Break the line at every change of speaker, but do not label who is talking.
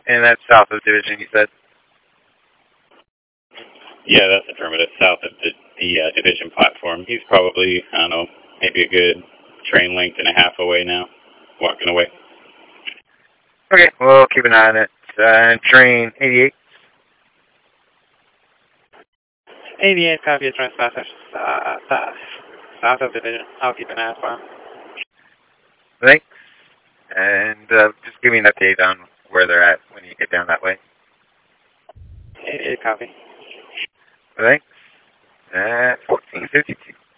And that's south of Division, you said?
Yeah, that's affirmative. South of the Division platform. He's probably, I don't know, maybe a good train length and a half away now, walking away.
Okay, we'll keep an eye on it. Train 88.
88, copy, Transmaster. South of Division. I'll keep an eye out for him.
Thanks. And just give me an update on where they're at when you get down that way.
88, copy.
Thanks. At 1452.